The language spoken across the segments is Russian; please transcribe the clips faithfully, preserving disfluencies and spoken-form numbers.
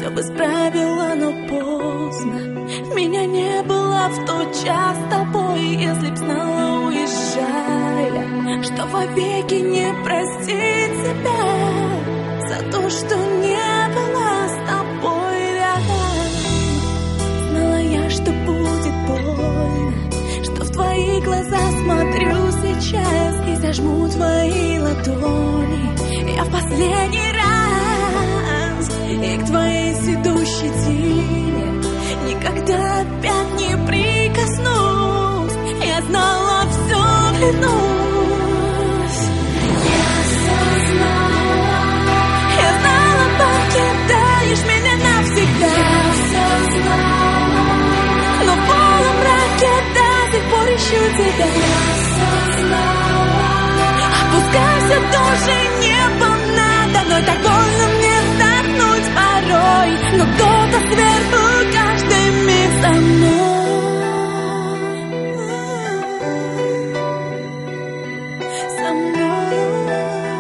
Все бы исправила, но поздно. Меня не было в тот час с тобой. Если б знала, уезжая, что вовеки не простить себя за то, что не была с тобой рядом. Знала я, что будет больно, что в твои глаза смотрю сейчас и зажму твои ладони. Я в последний раз и к твоей седущей тени никогда опять не прикоснусь. Я знала, все клянусь. Я все знала. Я знала, покидаешь меня навсегда. Я все знала. Но в полумраке до сих пор ищу тебя. Я все знала. Опускайся, тоже небо надо, но так больно мне вздохнуть порой. Но кто-то сверху каждый миг со мной. Со мной.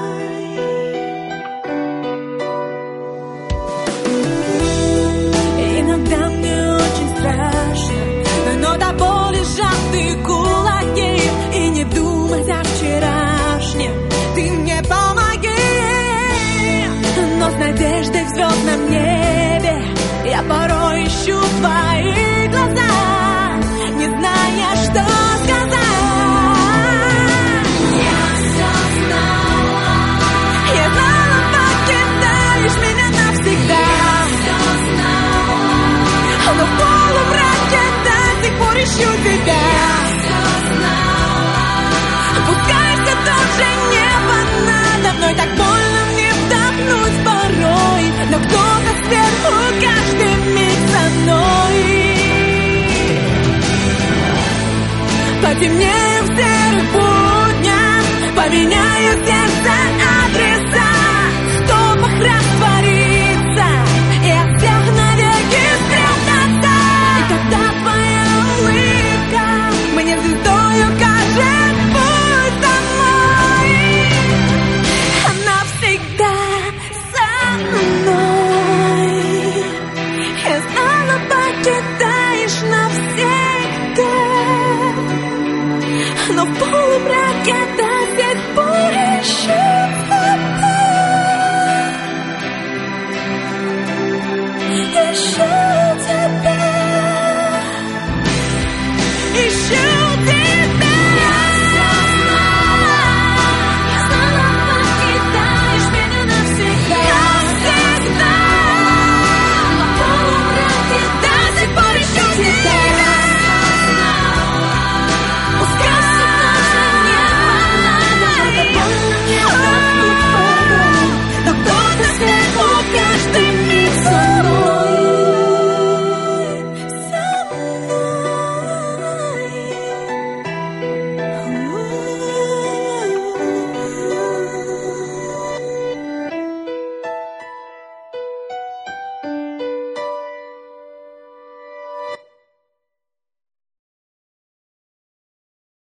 Иногда мне очень страшно, но до боли сжатые кулаки. И не думать о вчерашнем, ты мне помоги. Но с надеждой в звездном небе я порой ищу твои глаза, не зная, что сказать. Я все знала. Я знала, покидаешь меня навсегда. Я все знала. Но в полумраке до сих пор ищу тебя.